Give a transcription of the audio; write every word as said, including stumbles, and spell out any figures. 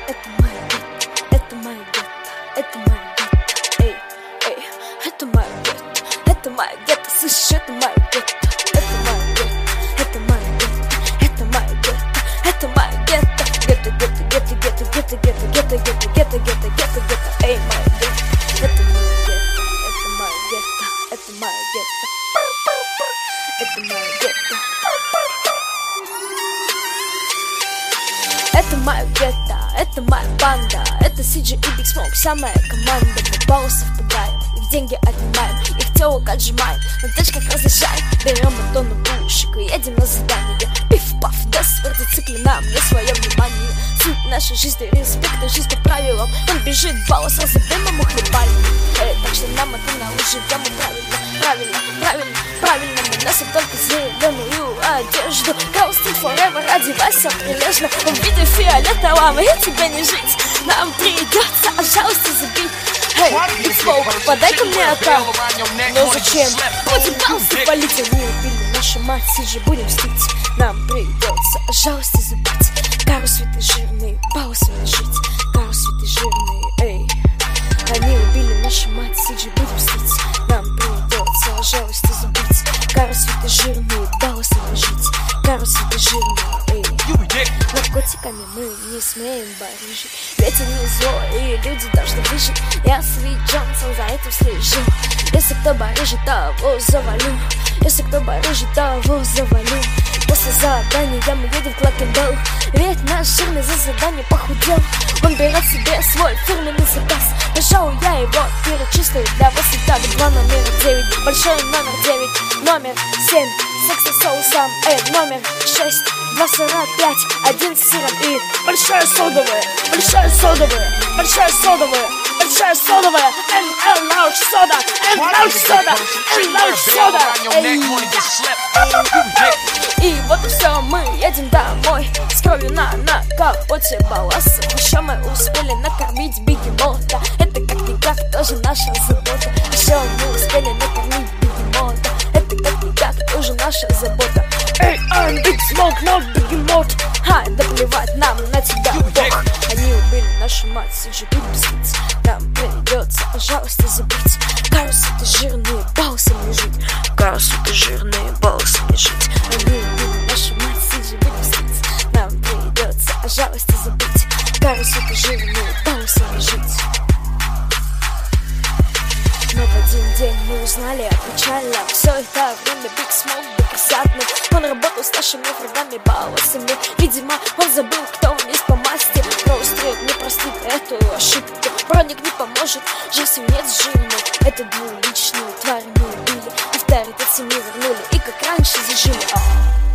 это мое гетто, это мое гетто, это мое гетто, эй, эй, это мое гетто, это мое гетто, слышишь, это мое гетто, это мое гетто, это мое гетто, это мое гетто, это мое гетто, гетто, гетто, гетто, гетто, гетто, гетто, гетто, гетто, гетто, гетто, гетто, гетто, эй, мое гетто, это мое гетто, это мое гетто, это мое гетто, это мое гетто. Это мое гетто, это моя банда, это си джей и Big Smoke, вся моя команда. Мы баллы совпадаем, их деньги отнимаем, их тело отжимаем, на тачках разъезжаем, берем батон бушек и едем на задание. Пиф-паф, да зациклены мне свое внимание. Суть нашей жизни, респект и жизнь по правилам. Он бежит, баллы сразу дымом ухлебали. Эй, так что нам это на лучше, да мы правильно, правильно, правильно, правильно. Мы носим только зеленую одежду. Girl Still Forever, одевайся прилежно. В виде фиолетового и тебе не жить. Нам придется от жалости забить. Эй, Big Smoke, подай-ка мне это. Но зачем? Будем галстук валить. Они убили нашу мать, же будем мстить. Нам придется от жалости забыть. Кару святый жирный, балласами жить. Кару святый жирный, эй. Они убили нашу мать, же будем мстить. Нам придется от жалости забыть. Кару святый жирный, балласами жить. Кару святый жирный, эй. Наркотиками мы не смеем барыжить. Ветер не злой, и люди должны выжить. Я Свит Джонсон, за этим слежу. Если кто барыжит, того завалю. Если кто барыжит, того завалю. После задания мы едем в Клокенбелл. Ведь наш жирный за задание похудел. Он берет себе свой фирменный заказ. Пожалуй, я его перечислю для вас. Итак, два номера девять, большой номер девять, номер семь, секс с соусом, эй, номер шесть, два сорок пять, один с сыром и большая содовая, большая содовая, большая содовая, большая содовая, and a large soda, and large soda, and large soda, эй. И вот и все, мы едем домой с кровью на наколоте балласа. Еще мы успели накормить бегемота. Это как-никак тоже наша забота. Еще мы успели накормить бегемота. Это как-никак тоже наша забота. Эй, I'm Big Smoke, not бегемот. Ай, да плевать нам на тебя, бог. Они убили нашу мать, же будем мстить. Нам придется о жалости забыть. Карусы, ты жирные, балласами жить. Карусы, ты жирные, балласами жить. Они убили нашу мать, же будем мстить. Нам придется о жалости забыть. Карусы, ты жирные, балласами жить. Но в один день мы узнали о печали. Все это время Big Smoke был косятным. Он работал с нашими врагами балласами. Видимо, он забыл, кто он есть по масти. Но устроит не простит эту ошибку. Броник не поможет, же свинец жирный. Эту двуличную тварь мы убили. Авторитет семьи вернули и как раньше зажили.